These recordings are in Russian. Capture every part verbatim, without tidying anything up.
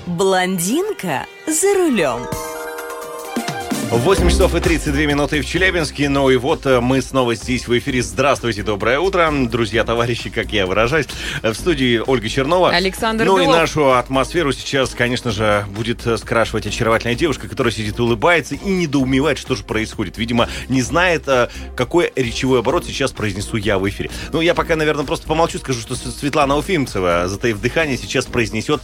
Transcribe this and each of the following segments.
Блондинка за рулем. восемь часов и тридцать две минуты в Челябинске. Ну и вот мы снова здесь в эфире. Здравствуйте, доброе утро. Друзья, товарищи, как я выражаюсь. В студии Ольга Чернова. Александр Ну Белов. и нашу атмосферу сейчас, конечно же, будет скрашивать очаровательная девушка, которая сидит, улыбается и недоумевает, что же происходит. Видимо, не знает, какой речевой оборот сейчас произнесу я в эфире. Ну, я пока, наверное, просто помолчу, скажу, что Светлана Уфимцева, затаив дыхание, сейчас произнесет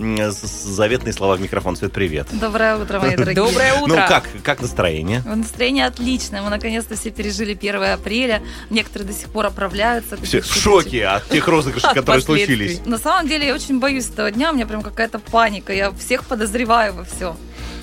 заветные слова в микрофон. Свет, привет. Доброе утро, мои дорогие. Доброе утро. Ну, как, как настроение? Настроение отличное. Мы наконец-то все пережили первое апреля. Некоторые до сих пор оправляются. Все в шоке от тех розыгрышей, которые случились. На самом деле, я очень боюсь этого дня. У меня прям какая-то паника. Я всех подозреваю во всем.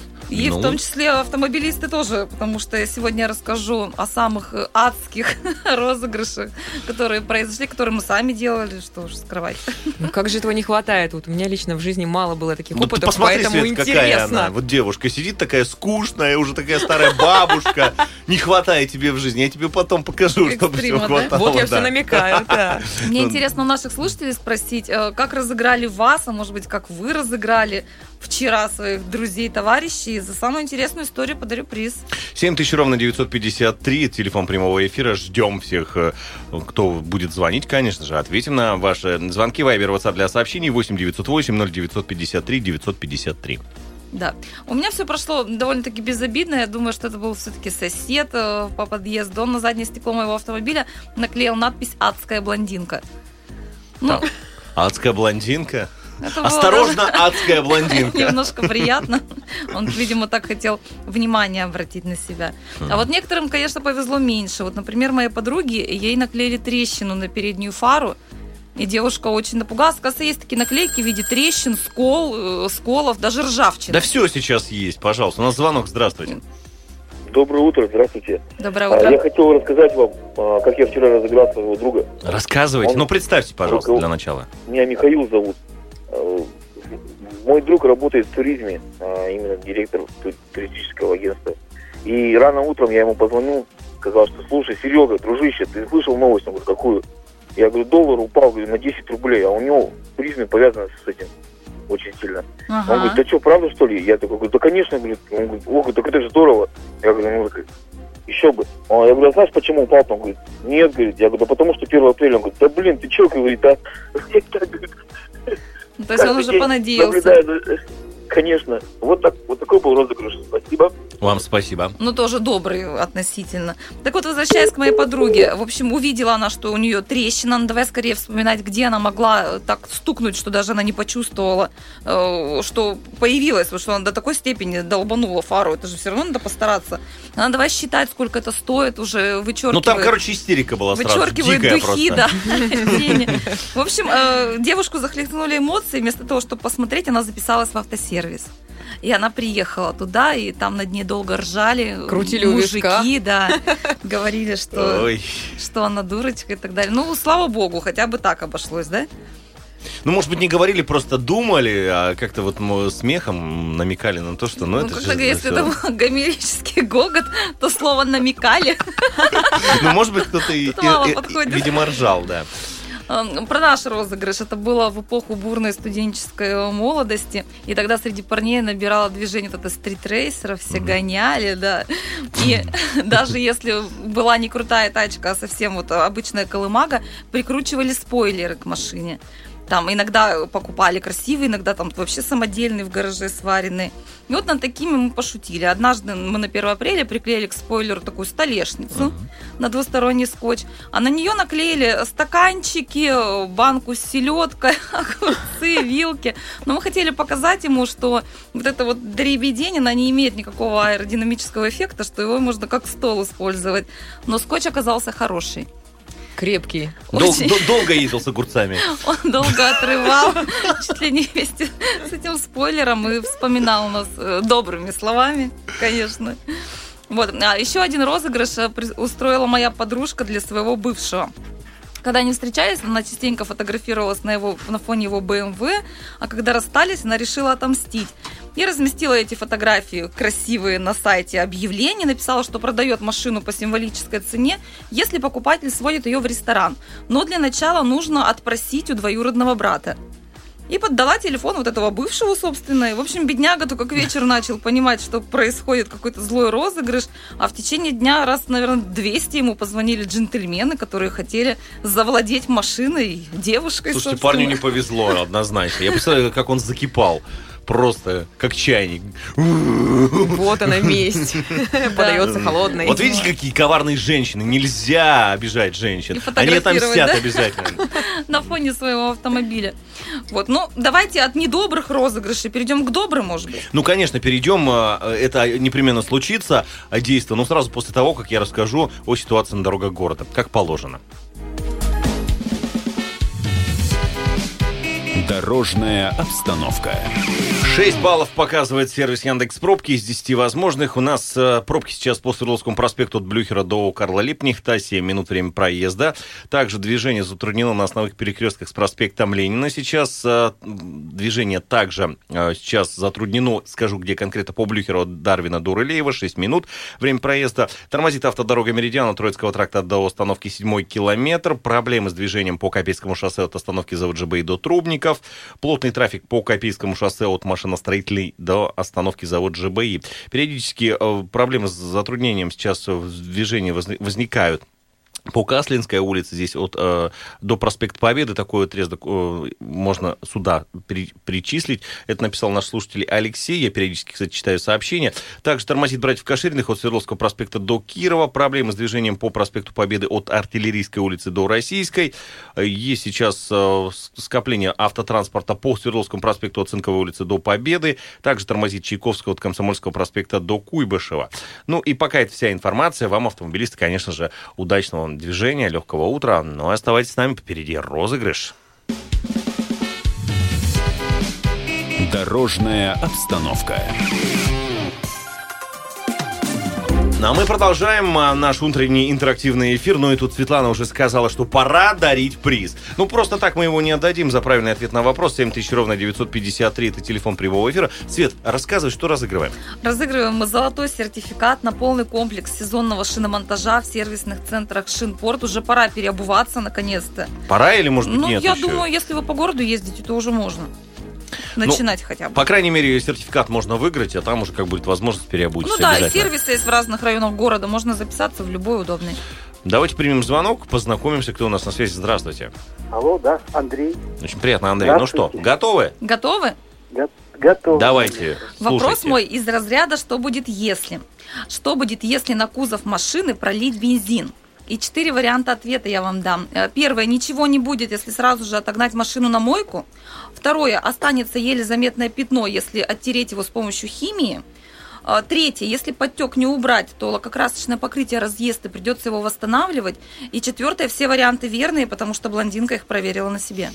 И ну. в том числе автомобилисты тоже, потому что я сегодня расскажу о самых адских розыгрышах, которые произошли, которые мы сами делали, что уж скрывать. Ну как же этого не хватает? Вот у меня лично в жизни мало было таких ну, опытов, посмотри, поэтому Свет, интересно. Какая она. Вот девушка сидит такая скучная, уже такая старая бабушка. Не хватает тебе в жизни. Я тебе потом покажу, чтобы все хватало. Вот я все намекаю, да. Мне интересно у наших слушателей спросить, как разыграли вас, а может быть, как вы разыграли вчера своих друзей, товарищей. За самую интересную историю подарю приз. семь тысяч ровно девятьсот пятьдесят три, телефон прямого эфира. Ждем всех, кто будет звонить, конечно же. Ответим на ваши звонки. Вайбер, WhatsApp для сообщений восемь девятьсот восемь ноль девятьсот пятьдесят три девятьсот пятьдесят три. Да. У меня все прошло довольно-таки безобидно. Я думаю, что это был все-таки сосед по подъезду. Он на заднее стекло моего автомобиля наклеил надпись «Адская блондинка». Ну, адская блондинка? Это Осторожно, адская блондинка. Немножко приятно. Он, видимо, так хотел внимание обратить на себя. А вот некоторым, конечно, повезло меньше. Вот, например, моей подруге, ей наклеили трещину на переднюю фару, и девушка очень напугалась. Оказывается, есть такие наклейки в виде трещин, скол, сколов, даже ржавчины. Да все сейчас есть, пожалуйста. У нас звонок, здравствуйте. Доброе утро, здравствуйте. Доброе утро. Я хотел рассказать вам, как я вчера разыграл своего друга. Рассказывайте. Он... Ну, представьте, пожалуйста, Руковод... для начала. Меня Михаил зовут. Мой друг работает в туризме, именно директор туристического агентства. И рано утром я ему позвонил, сказал, что слушай, Серега, дружище, ты слышал новость? Он говорит, какую? Я говорю, доллар упал говорю, на десять рублей, а у него в туризме повязано с этим очень сильно. Ага. Он говорит, да что, правда что ли? Я такой говорю, да конечно, говорит. Он говорит, ох, так это же здорово. Я говорю, ну так, еще бы. Он, я говорю, а знаешь, почему упал? Он говорит, нет, говорит, я говорю, да потому что первого апреля. Он говорит, да блин, ты че, говорит, а? То есть он уже понадеялся. Конечно. Вот, так, вот такой был розыгрыш. Спасибо. Вам спасибо. Ну, тоже добрый относительно. Так вот, возвращаясь к моей подруге. В общем, увидела она, что у нее трещина. Ну, давай скорее вспоминать, где она могла так стукнуть, что даже она не почувствовала, что появилась, что она до такой степени долбанула фару. Это же все равно надо постараться. Она давай считать, сколько это стоит, уже вычеркивает. Ну, там, короче, истерика была сразу. Вычеркивает дикая духи, просто. Да. В общем, девушку захлестнули эмоции. Вместо того, чтобы посмотреть, она записалась в автосервис. И она приехала туда, и там над ней долго ржали. Крутили мужики, да, говорили, что, что она дурочка и так далее. Ну, слава богу, хотя бы так обошлось, да? Ну, может быть, не говорили, просто думали, а как-то вот смехом намекали на то, что... Ну, ну это как же, если это был гомерический гогот, то слово «намекали». Ну, может быть, кто-то, видимо, ржал, да. Про наш розыгрыш. Это было в эпоху бурной студенческой молодости. И тогда среди парней набирало движение вот это стритрейсеров, все mm-hmm. гоняли, да. И даже если была не крутая тачка, а совсем вот обычная колымага, прикручивали спойлеры к машине. Там иногда покупали красивые, иногда там вообще самодельные в гараже сваренные. И вот над такими мы пошутили. Однажды мы на первое апреля приклеили к спойлеру такую столешницу uh-huh. на двусторонний скотч, а на нее наклеили стаканчики, банку с селедкой, огурцы, вилки. Но мы хотели показать ему, что вот это вот дребеденина не имеет никакого аэродинамического эффекта, что его можно как стол использовать. Но скотч оказался хороший. Крепкий. Дол- Очень... Долго ездил с огурцами. Он долго отрывал, чуть ли не вместе с этим спойлером, и вспоминал нас добрыми словами, конечно. Вот. А еще один розыгрыш устроила моя подружка для своего бывшего. Когда они встречались, она частенько фотографировалась на, его, на фоне его бэ эм вэ, а когда расстались, она решила отомстить. И разместила эти фотографии красивые на сайте объявлений, написала, что продает машину по символической цене, если покупатель сводит ее в ресторан. Но для начала нужно отпросить у двоюродного брата. И поддала телефон вот этого бывшего, собственно. И, в общем, бедняга только к вечеру начал понимать, что происходит какой-то злой розыгрыш. А в течение дня раз, наверное, двести ему позвонили джентльмены, которые хотели завладеть машиной, девушкой, Слушайте, собственно. парню не повезло, однозначно. Я представляю, как он закипал. Просто как чайник. Вот она месть. Подается холодной. Вот видите, какие коварные женщины. Нельзя обижать женщин. Они отомстят да? обязательно. На фоне своего автомобиля. Вот, ну, давайте от недобрых розыгрышей перейдем к добрым, может быть. Ну, конечно, перейдем. Это непременно случится, действие. Но сразу после того, как я расскажу о ситуации на дорогах города. Как положено. Дорожная обстановка. шесть баллов показывает сервис Яндекс.Пробки из десяти возможных. У нас э, пробки сейчас по Свердловскому проспекту от Блюхера до Карла Липкнехта, семь минут время проезда. Также движение затруднено на основных перекрестках с проспектом Ленина. Сейчас э, движение также э, сейчас затруднено, скажу, где конкретно, по Блюхеру от Дарвина до Рылеева, шесть минут время проезда. Тормозит автодорога Меридиан от Троицкого тракта до остановки седьмой километр. Проблемы с движением по Копейскому шоссе от остановки завод ЖБИ до Трубников. Плотный трафик по Копейскому шоссе от машиностроителей до остановки завод ЖБИ. Периодически э, проблемы с затруднением сейчас в движении возникают. По Каслинской улице здесь от, э, до проспекта Победы такой отрезок э, можно сюда при, причислить. Это написал наш слушатель Алексей. Я периодически, кстати, читаю сообщения. Также тормозит братьев Кашириных от Свердловского проспекта до Кирова. Проблемы с движением по проспекту Победы от Артиллерийской улицы до Российской. Есть сейчас э, скопление автотранспорта по Свердловскому проспекту от Цинковой улицы до Победы. Также тормозит Чайковского от Комсомольского проспекта до Куйбышева. Ну и пока это вся информация. Вам, автомобилисты, конечно же, удачного движения, легкого утра. Ну, оставайтесь с нами, впереди розыгрыш. Дорожная обстановка. Ну, а мы продолжаем наш утренний интерактивный эфир. Ну и тут Светлана уже сказала, что пора дарить приз. Ну, просто так мы его не отдадим за правильный ответ на вопрос. семь тысяч ровно девятьсот пятьдесят три. Это телефон прямого эфира. Свет, рассказывай, что разыгрываем. Разыгрываем мы золотой сертификат на полный комплекс сезонного шиномонтажа в сервисных центрах Шинпорт. Уже пора переобуваться, наконец-то. Пора или, может быть, ну, нет я еще? думаю, если вы по городу ездите, то уже можно. Начинать ну, хотя бы. По крайней мере, сертификат можно выиграть, а там уже как будет возможность переобуться. Ну да, и сервисы есть в разных районах города. Можно записаться в любой удобный. Давайте примем звонок, познакомимся, кто у нас на связи. Здравствуйте. Алло, да, Андрей. Очень приятно, Андрей. Ну что, готовы? Готовы? Го- готов. Давайте, Вопрос слушайте. мой из разряда «Что будет если?». Что будет, если на кузов машины пролить бензин? И четыре варианта ответа я вам дам. Первое, ничего не будет, если сразу же отогнать машину на мойку. Второе, останется еле заметное пятно, если оттереть его с помощью химии. Третье, если подтек не убрать, то лакокрасочное покрытие разъест и придется его восстанавливать. И четвертое, все варианты верные, потому что блондинка их проверила на себе.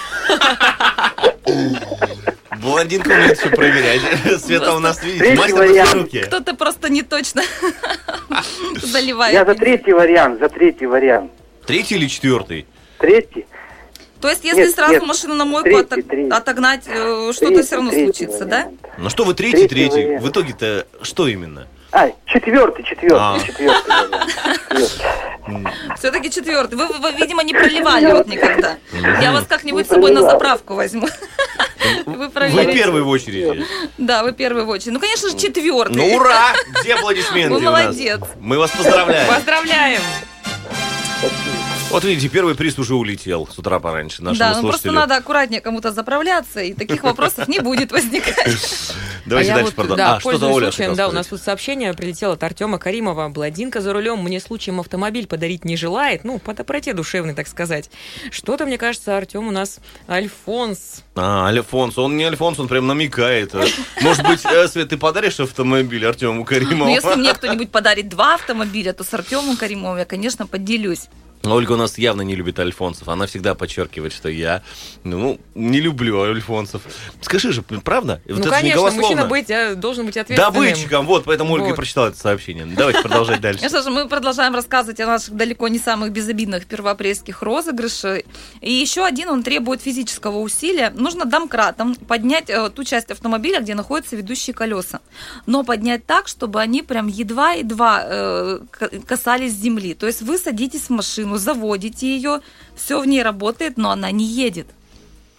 Блондинка умеет все проверять. Света у нас, видите, мастер на руки. Кто-то просто не точно заливает. Я за третий вариант, за третий вариант. Третий или четвертый? Третий. То есть, если Нет, сразу нет. машину на мойку Третий, отог- третий. отогнать, э, что-то Третий, все равно третий случится, вариант. да? Ну что вы третий, Третий третий? вариант. В итоге-то что именно? А, четвертый, четвертый, А. четвертый вариант. Четвертый. Все-таки четвертый. Вы, вы, видимо, не проливали вот никогда. Я вас как-нибудь с собой на заправку возьму. Вы Вы проверите. первый в очереди. Да, вы первый в очереди. Ну, конечно же, четвертый. Ну ура! Где аплодисменты Вы у нас? молодец. Мы вас поздравляем. Поздравляем! Вот видите, первый приз уже улетел с утра пораньше нашему Да, ну просто слушателю. надо аккуратнее кому-то заправляться, и таких вопросов не будет возникать. Давайте а дальше я вот, продолжим. да, А, что-то пользуясь Оля случаем, хотела да, у сказать. нас тут сообщение прилетело от Артема Каримова. Блондинка за рулем мне случаем автомобиль подарить не желает. Ну, по доброте душевной, так сказать. Что-то, мне кажется, Артем у нас Альфонс. А, Альфонс, он не Альфонс, он прям намекает. Может быть, э, Свет, ты подаришь автомобиль Артему Каримову? Ну, если мне кто-нибудь подарит два автомобиля, то с Артемом Каримовым я, конечно, поделюсь. Ольга у нас явно не любит альфонсов. Она всегда подчеркивает, что я ну, не люблю альфонсов. Скажи же, правда? Вот Ну, это же не конечно, голословно. мужчина быть, а, должен быть ответственным. Добытчиком, вот, поэтому Ольга и Вот. прочитала это сообщение. Давайте продолжать дальше. Ну что же, мы продолжаем рассказывать о наших далеко не самых безобидных первоапрельских розыгрышах. И еще один, он требует физического усилия. Нужно домкратом поднять э, ту часть автомобиля, где находятся ведущие колеса. Но поднять так, чтобы они прям едва-едва э, касались земли. То есть вы садитесь в машину, заводите ее, все в ней работает, но она не едет.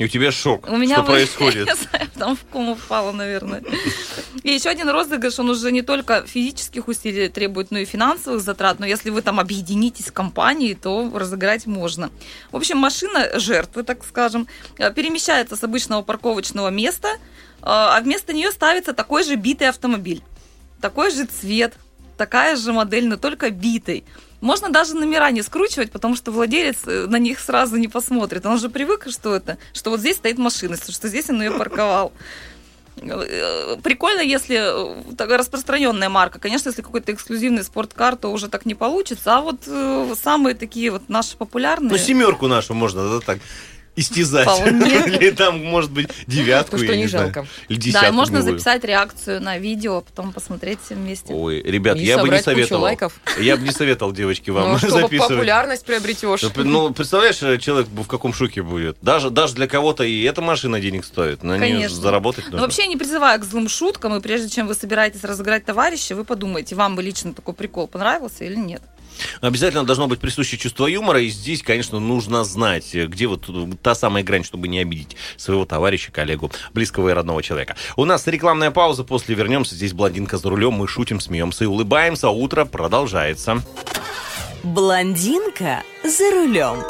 И у тебя шок. У меня что вы- происходит? Я знаю, там в кому упала, наверное. И еще один розыгрыш, он уже не только физических усилий требует, но и финансовых затрат. Но если вы там объединитесь в компании, то разыграть можно. В общем, машина жертвы, так скажем, перемещается с обычного парковочного места, а вместо нее ставится такой же битый автомобиль. Такой же цвет, такая же модель, но только битый. Можно даже номера не скручивать, потому что владелец на них сразу не посмотрит. Он уже привык, что это, что вот здесь стоит машина, что здесь он ее парковал. Прикольно, если такая распространенная марка. Конечно, если какой-то эксклюзивный спорткар, то уже так не получится. А вот самые такие вот наши популярные... Ну, семерку нашу можно, да, так... истязать. Вполне. Или там, может быть, девятку. То, что я не знаю. жалко. Или десятку. Да, и можно гнилую. записать реакцию на видео, а потом посмотреть все вместе. Ой, ребят, И я бы не собрать кучу советовал. лайков. Я бы не советовал, девочки, вам Ну, что записывать. популярность приобретешь. Ну, представляешь, человек в каком шоке будет. Даже, даже для кого-то и эта машина денег стоит. На нее Конечно. заработать Но нужно. вообще я не призываю к злым шуткам, и прежде чем вы собираетесь разыграть товарища, вы подумайте, вам бы лично такой прикол понравился или нет. Обязательно должно быть присуще чувство юмора, и здесь, конечно, нужно знать, где вот та самая грань, чтобы не обидеть своего товарища, коллегу, близкого и родного человека. У нас рекламная пауза, после вернемся. Здесь блондинка за рулем, мы шутим, смеемся и улыбаемся, а утро продолжается. Блондинка за рулем.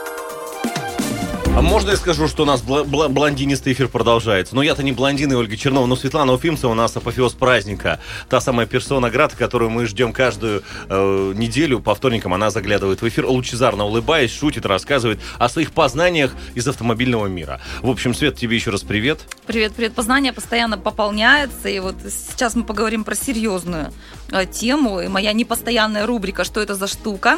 А можно я скажу, что у нас бла- бла- блондинистый эфир продолжается? Но я-то не блондин и Ольга Чернова, но Светлана Уфимцева у нас апофеоз праздника. Та самая персона град, которую мы ждем каждую э, неделю. По вторникам она заглядывает в эфир, лучезарно улыбаясь, шутит, рассказывает о своих познаниях из автомобильного мира. В общем, Свет, тебе еще раз привет. Привет, привет. Познание постоянно пополняется, и вот сейчас мы поговорим про серьезную э, тему, и моя непостоянная рубрика «Что это за штука?».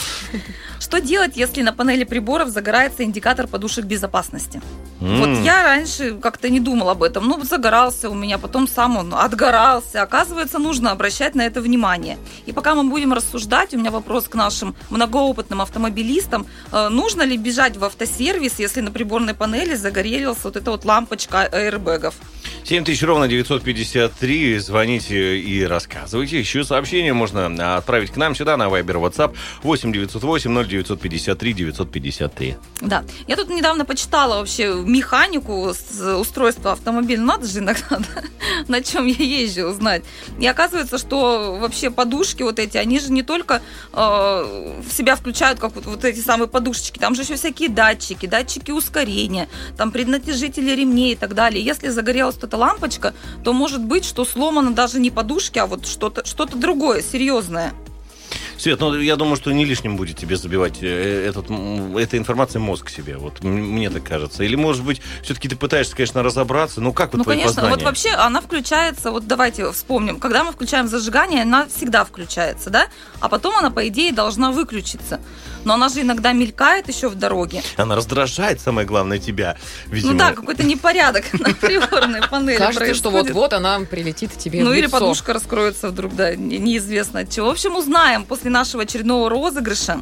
Что делать, если на панели приборов загорается индикатор подушек безопасности? М. Вот я раньше как-то не думала об этом. Ну, загорался у меня, потом сам он отгорался. Оказывается, нужно обращать на это внимание. И пока мы будем рассуждать, у меня вопрос к нашим многоопытным автомобилистам. Э, Нужно ли бежать в автосервис, если на приборной панели загорелась вот эта вот лампочка аэрбэгов? семь тысяч ровно девятьсот пятьдесят три. Звоните и рассказывайте. Еще сообщение можно отправить к нам сюда на Viber, WhatsApp восемь девятьсот восемь ноль девятьсот пятьдесят три девятьсот пятьдесят три. Да. Я тут недавно почитала вообще механику с устройства автомобиля. Надо же иногда, да, на чем я езжу, узнать. И оказывается, что вообще подушки вот эти, они же не только э, в себя включают, как вот, вот эти самые подушечки. Там же еще всякие датчики, датчики ускорения, там преднатяжители ремней и так далее. Если загорелась вот эта лампочка, то может быть, что сломано даже не подушки, а вот что-то, что-то другое, серьезное. Свет, ну я думаю, что не лишним будет тебе забивать э, этот, м, этой информацией мозг себе. Вот м- мне так кажется. Или, может быть, все-таки ты пытаешься, конечно, разобраться. Ну, как вот Ну, твои конечно, познания? вот вообще она включается, вот давайте вспомним, когда мы включаем зажигание, она всегда включается, да? А потом она, по идее, должна выключиться. Но она же иногда мелькает еще в дороге. Она раздражает, самое главное, тебя, видимо. Ну да, какой-то непорядок на приборной панели Кажется, что происходит. вот-вот она прилетит тебе Ну в или лицо. подушка раскроется вдруг, да, не- неизвестно от чего. В общем, узнаем после нашего очередного розыгрыша.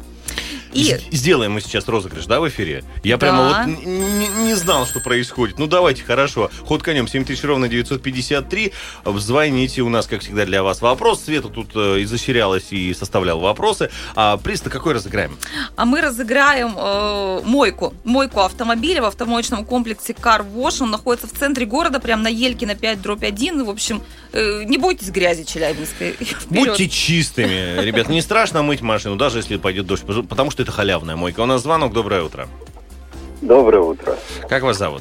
И С- Сделаем мы сейчас розыгрыш, да, в эфире? Я Да. прямо вот н- н- не знал, что происходит. Ну, давайте, хорошо. Ход конем, семь тысяч ровно девятьсот пятьдесят три. Звоните, у нас, как всегда, для вас вопрос. Света тут э, изощрялась и составляла вопросы. А приз-то какой разыграем? А мы разыграем э, мойку. Мойку автомобиля в автомоечном комплексе Car Wash. Он находится в центре города, прям на Елькина пять дробь один. В общем, э, не бойтесь грязи челябинской. Вперед. Будьте чистыми, ребят. Не страшно мыть машину, даже если пойдет дождь, потому что это халявная мойка. У нас звонок. Доброе утро. Доброе утро. Как вас зовут?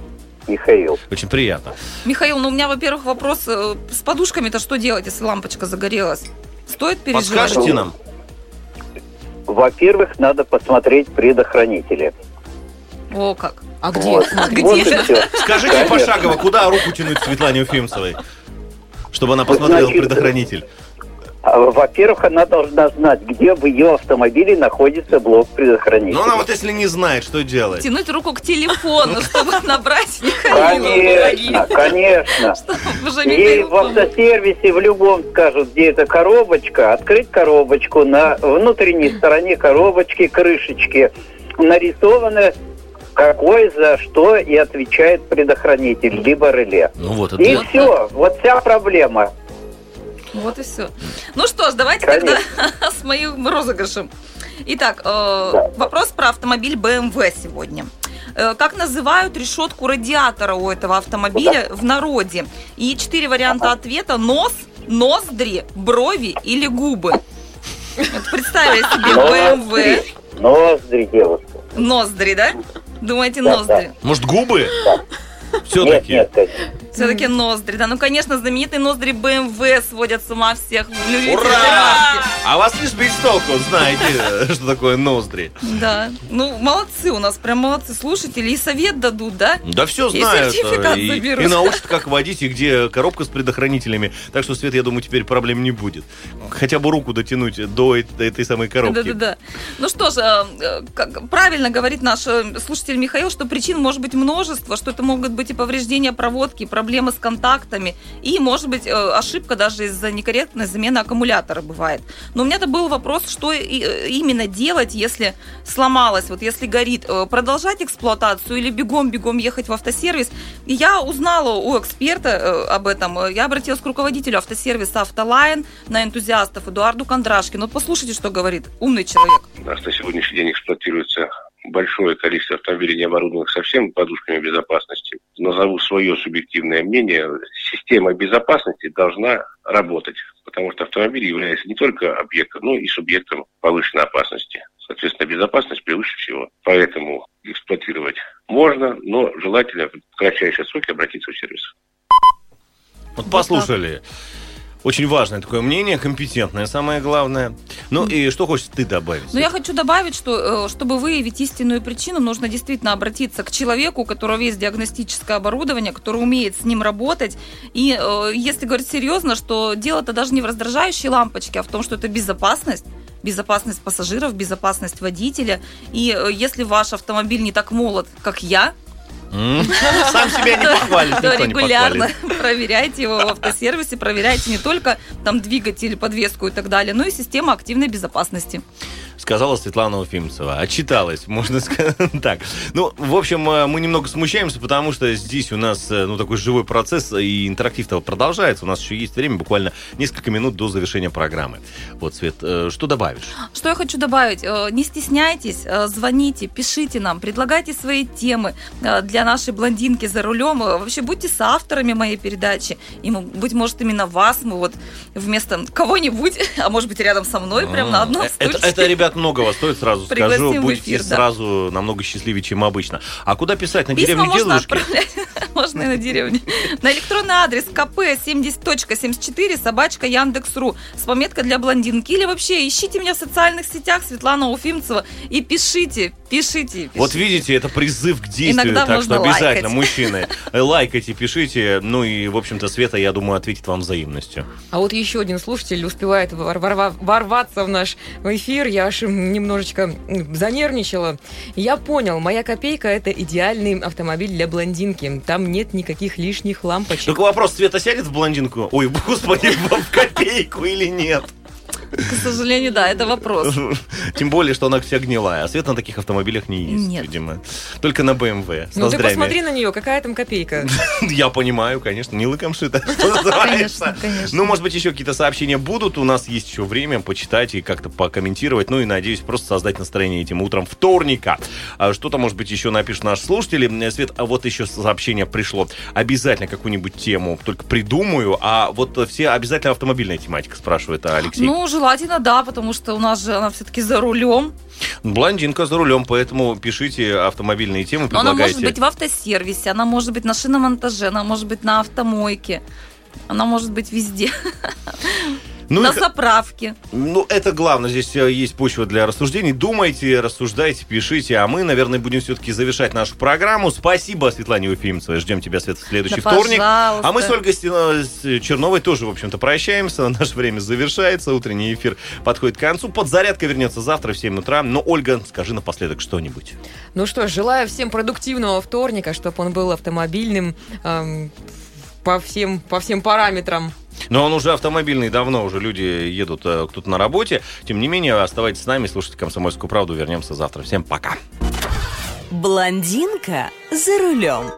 Михаил. Очень приятно. Михаил, ну у меня, во-первых, вопрос. э, С подушками-то что делать, если лампочка загорелась? Стоит переживать? Подскажете нам? Во-первых, надо посмотреть предохранители. О, как. А где? Вот. Смотри. Вот Где? и всё. Скажите Конечно. пошагово, куда руку тянуть Светлане Уфимцевой, чтобы она посмотрела Значит, предохранитель? А, Во-первых, она должна знать, где в ее автомобиле находится блок предохранителя. Но она вот если не знает, что делать? Тянуть руку к телефону, чтобы набрать Михаила. Конечно, конечно. Уже Ей Михаил в автосервисе в любом скажут, где эта коробочка, открыть коробочку, на внутренней стороне коробочки, крышечки нарисованы, какой за что и отвечает предохранитель, либо реле. Ну вот, И это... все, вот вся проблема. Вот и все. Ну что ж, давайте Конечно. тогда с моим розыгрышем. Итак, э, вопрос про автомобиль бэ эм вэ сегодня. э, как называют решетку радиатора у этого автомобиля в народе. И четыре варианта ответа: нос, ноздри, брови или губы. Вот представили себе бэ эм вэ. Ноздри, девушка. Ноздри, да? Думаете, Да, ноздри? Может, губы? Да. Все-таки. Нет, нет, конечно. Все-таки ноздри, да. Ну, конечно, знаменитые ноздри бэ эм вэ сводят с ума всех любителей Ура! травки. А вас не сбить с толку, знаете, что такое ноздри. Да. Ну, молодцы у нас, прям молодцы слушатели. И совет дадут, да? Да все И знают. сертификат И, заберут. и научат, как водить, и где коробка с предохранителями. Так что, Свет, я думаю, теперь проблем не будет. Хотя бы руку дотянуть до этой, этой самой коробки. Да-да-да. Ну что ж, э, как правильно говорит наш э, слушатель Михаил, что причин может быть множество, что это могут быть и повреждения проводки, и проблемы с контактами, и, может быть, э, ошибка даже из-за некорректной замены аккумулятора бывает. Но у меня-то был вопрос, что и, э, именно делать, если сломалось, вот если горит, э, продолжать эксплуатацию или бегом-бегом ехать в автосервис. И я узнала у эксперта э, об этом, я обратилась к руководителю автосервиса «Автолайн» на энтузиастов Эдуарду Кондрашкину. Вот послушайте, что говорит умный человек. У нас на сегодняшний день эксплуатируется большое количество автомобилей, не оборудованных совсем подушками безопасности. Назову свое субъективное мнение. Система безопасности должна работать, потому что автомобиль является не только объектом, но и субъектом повышенной опасности. Соответственно, безопасность превыше всего. Поэтому эксплуатировать можно, но желательно в кратчайшие сроки обратиться в сервис. Вот послушали. Очень важное такое мнение, компетентное, самое главное. Ну и что хочешь ты добавить? Ну, я хочу добавить, что чтобы выявить истинную причину, нужно действительно обратиться к человеку, у которого есть диагностическое оборудование, который умеет с ним работать. И э, если говорить серьезно, что дело-то даже не в раздражающей лампочке, а в том, что это безопасность. Безопасность пассажиров, безопасность водителя. И э, если ваш автомобиль не так молод, как я, сам себя не похвалит, то никто не регулярно похвалит. проверяйте его в автосервисе, проверяйте не только там двигатель, подвеску и так далее, но и систему активной безопасности. Сказала Светлана Уфимцева. Отчиталась, можно сказать так. Ну, в общем, мы немного смущаемся, потому что здесь у нас, ну, такой живой процесс, и интерактив-то продолжается. У нас еще есть время, буквально несколько минут до завершения программы. Вот, Свет, что добавишь? Что я хочу добавить? Не стесняйтесь, звоните, пишите нам, предлагайте свои темы для нашей блондинки за рулем. Вообще, будьте соавторами моей передачи. И, быть может, именно вас мы вот вместо кого-нибудь, а может быть, рядом со мной, прям на одном стульчике. Это, это, ребят, многого стоит, сразу Пригласим скажу. Будете эфир, да. сразу намного счастливее, чем обычно. А куда писать? На Письма деревню можно дедушки? отправлять. Можно и на деревне. На электронный адрес ка пэ семьдесят точка семьдесят четыре собачка Яндекс.ру с пометкой для блондинки. Или вообще ищите меня в социальных сетях, Светлана Уфимцева, и пишите, пишите, пишите. Вот видите, это призыв к действию, Иногда так что можно обязательно, лайкать. мужчины, лайкайте, пишите. Ну и, в общем-то, Света, я думаю, ответит вам взаимностью. А вот еще один слушатель успевает вор- ворва- ворваться в наш эфир. Я аж немножечко занервничала. Я понял, моя копейка – это идеальный автомобиль для блондинки. Там нет никаких лишних лампочек. Только вопрос, Света сядет в блондинку? Ой, господи, в копейку или нет? К сожалению, да, это вопрос. Тем более, что она вся гнилая. А Свет на таких автомобилях не есть, Нет. видимо. Только на бэ эм вэ с Ну ты ноздрями. посмотри на нее, какая там копейка. Я понимаю, конечно, не лыком шито, что называется. Конечно, конечно. Ну, может быть, еще какие-то сообщения будут. У нас есть еще время почитать и как-то покомментировать. Ну и, надеюсь, просто создать настроение этим утром вторника. А что-то, может быть, еще напишут наши слушатели. Свет, а вот еще сообщение пришло. Обязательно какую-нибудь тему только придумаю. А вот все обязательно автомобильная тематика, спрашивает Алексей. Ну, желательно, да, потому что у нас же она все-таки за рулем. Блондинка за рулем, поэтому пишите автомобильные темы, Но она предлагайте. может быть в автосервисе, она может быть на шиномонтаже, она может быть на автомойке, она может быть везде. Ну, на и- заправке. Ну, это главное. Здесь э, есть почва для рассуждений. Думайте, рассуждайте, пишите. А мы, наверное, будем все-таки завершать нашу программу. Спасибо, Светлане Уфимцевой. Ждем тебя, Свет, в следующий Да, вторник. пожалуйста. А мы с Ольгой Стено- с Черновой тоже, в общем-то, прощаемся. Наше время завершается. Утренний эфир подходит к концу. Подзарядка вернется завтра в семь утра. Но, Ольга, скажи напоследок что-нибудь. Ну что ж, желаю всем продуктивного вторника, чтобы он был автомобильным эм, по всем, по всем параметрам. Но он уже автомобильный, давно уже люди едут, э, кто-то на работе. Тем не менее, оставайтесь с нами, слушайте «Комсомольскую правду». Вернемся завтра. Всем пока. Блондинка за рулем.